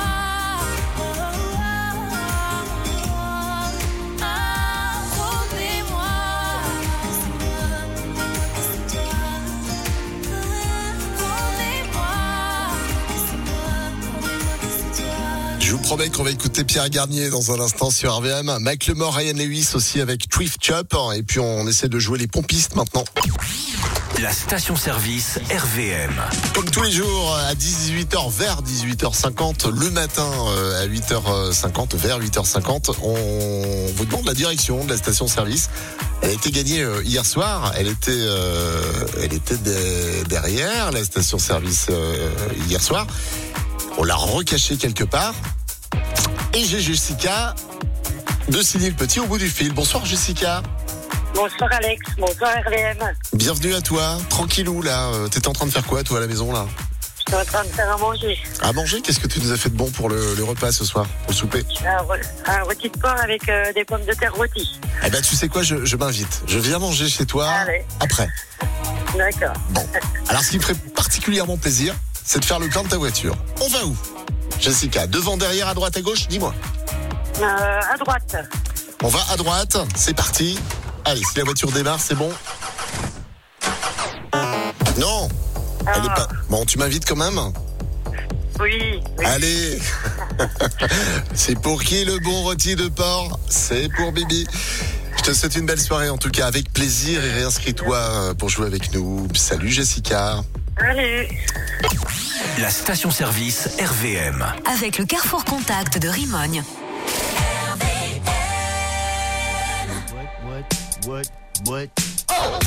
Je vous promets qu'on va écouter Pierre Garnier dans un instant sur RVM. Mike Lemore, Ryan Lewis aussi avec Thrift Shop. Et puis on essaie de jouer les pompistes maintenant. La station-service RVM. Comme tous les jours, à 18h, vers 18h50, le matin à 8h50, vers 8h50, on vous demande la direction de la station-service. Elle a été gagnée hier soir. Elle était derrière la station-service hier soir. On l'a recachée quelque part. Et j'ai Jessica de Signy-le-Petit au bout du fil. Bonsoir Jessica. Bonsoir Alex, bonsoir RVM. Bienvenue à toi, tranquillou là. T'étais en train de faire quoi toi à la maison là? J'étais en train de faire à manger. À manger? Qu'est-ce que tu nous as fait de bon pour le repas ce soir, au souper? Un rôti de porc avec des pommes de terre rôties. Eh ben tu sais quoi, je m'invite. Je viens manger chez toi. Allez. Après. D'accord. Bon, alors ce qui me ferait particulièrement plaisir, c'est de faire le plein de ta voiture. On va où Jessica? Devant, derrière, à droite, à gauche? Dis-moi. À droite. On va à droite, c'est parti. Allez, si la voiture démarre, c'est bon. Non, elle est pas... Bon, tu m'invites quand même? Oui. Allez. C'est pour qui le bon rôti de porc? C'est pour Bibi. Je te souhaite une belle soirée en tout cas, avec plaisir, et réinscris-toi pour jouer avec nous. Salut Jessica. Allez. La station-service RVM. Avec le Carrefour Contact de Rimogne. What? Oh.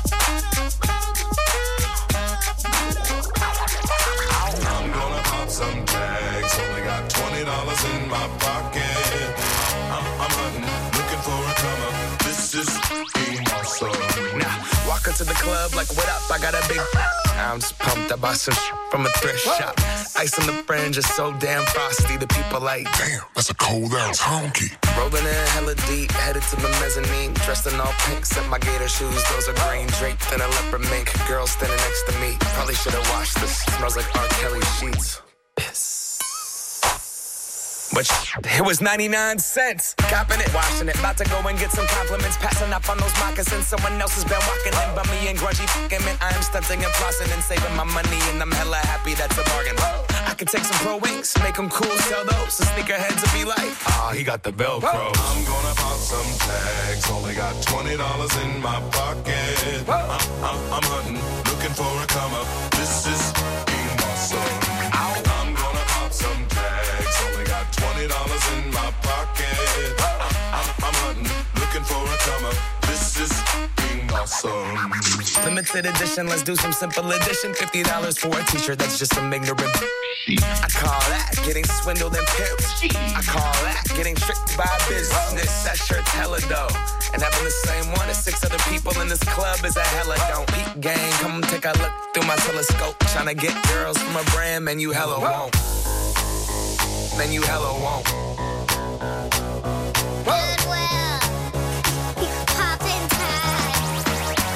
I'm gonna pop some tags. Only got $20 in my pocket. I'm hunting, looking for a come up. This is awesome. Now, walk into the club like, what up? I got a big... I'm just pumped. I bought some from a thrift shop. Ice on the fringe is so damn frosty. The people like, damn, that's a cold ass honky. Rolling in hella deep, headed to the mezzanine. Dressed in all pink, set my gator shoes. Those are green, draped in a leopard mink. Girl standing next to me. Probably should have washed this. Smells like R. Kelly sheets. Piss. But it was 99 cents. Copping it, washing it. About to go and get some compliments. Passing up on those moccasins. Someone else has been walking in by me and grungy fucking mint. I am stunting and flossing and saving my money. And I'm hella happy that's a bargain. I could take some pro wings, make them cool, sell those. The sneakerheads will be like, he got the Velcro. I'm gonna pop some tags. Only got $20 in my pocket. I'm hunting, looking for a come up. This is awesome. I'm gonna pop some tags. Only got $20 in my pocket. I'm hunting, looking for a come up. This is awesome. Limited edition, let's do some simple addition. $50 for a t-shirt, that's just some ignorant. I call that getting swindled and pimped. I call that getting tricked by business. That shirt's hella dope. And having the same one as 6 other people in this club is a hella don't. Peak gang, come take a look through my telescope. Tryna get girls from a brand, man, you hella won't. Man, you hella won't. Goodwill. Poppin' tags.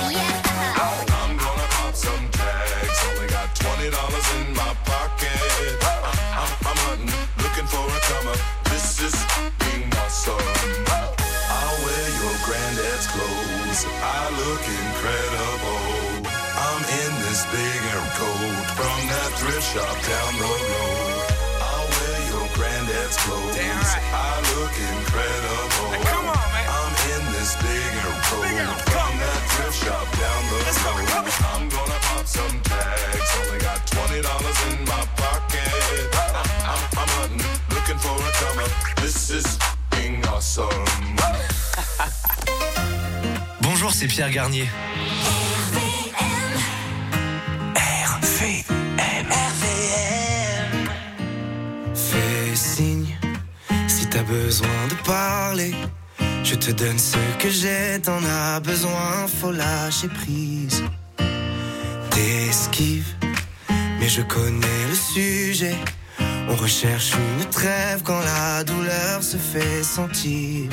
I look incredible. I'm in this big aircoat from that thrift shop down the road. I'll wear your granddad's clothes. Damn right. I look incredible. Hey, come on, man. I'm in this big aircoat from that thrift shop down the road. I'm gonna pop some tags. Only got $20 in my pocket. I'm hunting, looking for a come up. This is awesome. Bonjour, c'est Pierre Garnier. RVM. Fais signe si t'as besoin de parler. Je te donne ce que j'ai, t'en as besoin, faut lâcher prise. T'esquives, mais je connais le sujet. On recherche une trêve quand la douleur se fait sentir.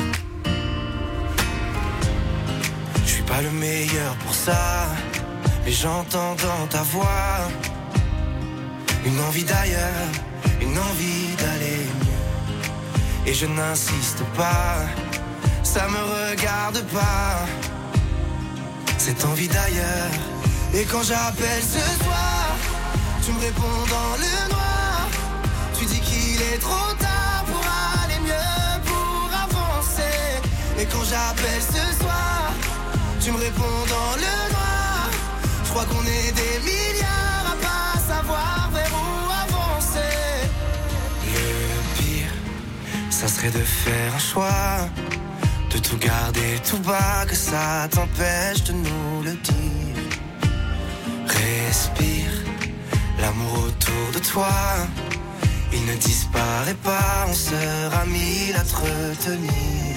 Je suis pas le meilleur pour ça, mais j'entends dans ta voix une envie d'ailleurs, une envie d'aller mieux. Et je n'insiste pas, ça me regarde pas, cette envie d'ailleurs. Et quand j'appelle ce soir, tu me réponds dans le noir. Tu dis qu'il est trop tard pour aller mieux, pour avancer. Et quand j'appelle ce soir, tu me réponds dans le noir. Je crois qu'on est des milliards à pas savoir vers où avancer. Le pire, ça serait de faire un choix, de tout garder tout bas, que ça t'empêche de nous le dire. Respire, l'amour autour de toi, il ne disparaît pas, on sera mille à te retenir.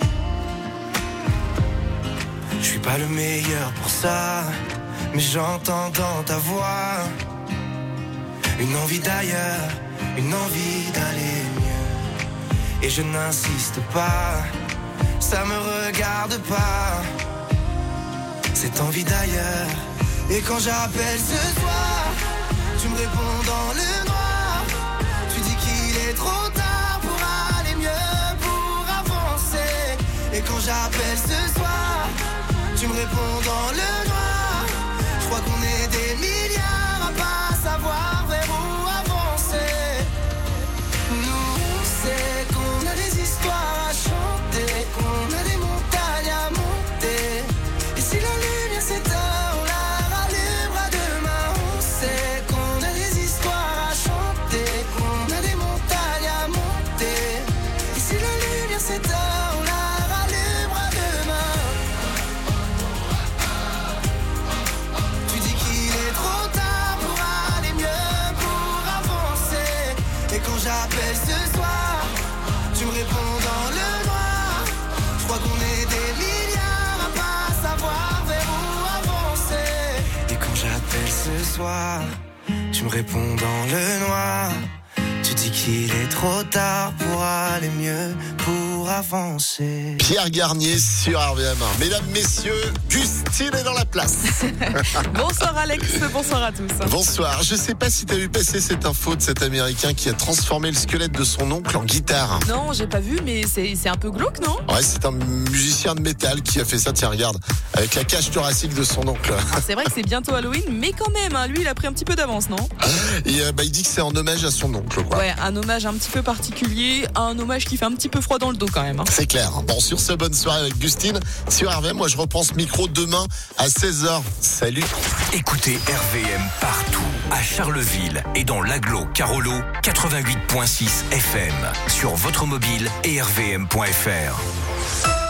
Je suis pas le meilleur pour ça, mais j'entends dans ta voix une envie d'ailleurs, une envie d'aller mieux. Et je n'insiste pas, ça me regarde pas, cette envie d'ailleurs. Et quand j'appelle ce soir, tu me réponds dans le noir. Il est trop tard pour aller mieux, pour avancer. Et quand j'appelle ce soir, tu me réponds dans le noir. Je crois qu'on est des milliards à pas savoir vers où avancer. Nous, on sait qu'on a des histoires à chanter, qu'on a des montagnes à monter. Et si la lumière s'éteint, on la rallumera demain. On sait qu'on a des histoires à chanter, qu'on a des on la rallumera demain. Tu dis qu'il est trop tard pour aller mieux, pour avancer. Et quand j'appelle ce soir, tu me réponds dans le noir. Je crois qu'on est des milliards à pas savoir vers où avancer. Et quand j'appelle ce soir, tu me réponds dans le noir. Tu dis qu'il est trop tard pour aller mieux, pour avancer. Pierre Garnier sur RVM. Mesdames, messieurs, Gustine est dans la place. Bonsoir Alex, bonsoir à tous. Bonsoir. Je sais pas si t'as vu passer cette info de cet Américain qui a transformé le squelette de son oncle en guitare. Non, j'ai pas vu, mais c'est un peu glauque, non? Ouais, c'est un musicien de métal qui a fait ça, tiens, regarde, avec la cage thoracique de son oncle. C'est vrai que c'est bientôt Halloween, mais quand même, hein, lui, il a pris un petit peu d'avance, non? Et il dit que c'est en hommage à son oncle, quoi. Ouais, un hommage un petit peu particulier, un hommage qui fait un petit peu froid dans le dos quand même. Hein. C'est clair. Bon, sur ce, bonne soirée avec Gustine. Sur RVM, moi je reprends ce micro demain à 16h. Salut. Écoutez RVM partout, à Charleville et dans l'agglo Carolo, 88.6 FM, sur votre mobile et rvm.fr.